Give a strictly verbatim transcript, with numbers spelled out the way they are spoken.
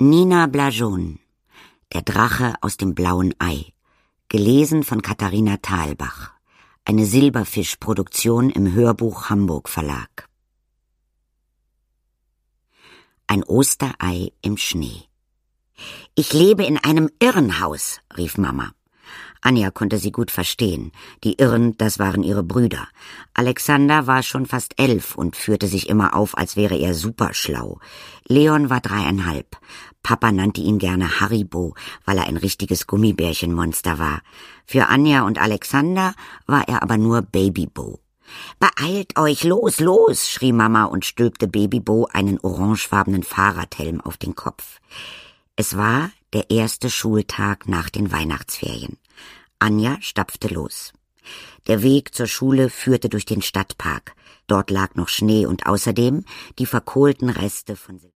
Nina Blajon, Der Drache aus dem blauen Ei, gelesen von Katharina Thalbach, eine Silberfisch-Produktion im Hörbuch Hamburg Verlag. Ein Osterei im Schnee. »Ich lebe in einem Irrenhaus«, rief Mama. Anja konnte sie gut verstehen. Die Irren, das waren ihre Brüder. Alexander war schon fast elf und führte sich immer auf, als wäre er superschlau. Leon war dreieinhalb. Papa nannte ihn gerne Haribo, weil er ein richtiges Gummibärchenmonster war. Für Anja und Alexander war er aber nur Baby-Bo. »Beeilt euch, los, los«, schrie Mama und stülpte Baby-Bo einen orangefarbenen Fahrradhelm auf den Kopf. Es war der erste Schultag nach den Weihnachtsferien. Anja stapfte los. Der Weg zur Schule führte durch den Stadtpark. Dort lag noch Schnee und außerdem die verkohlten Reste von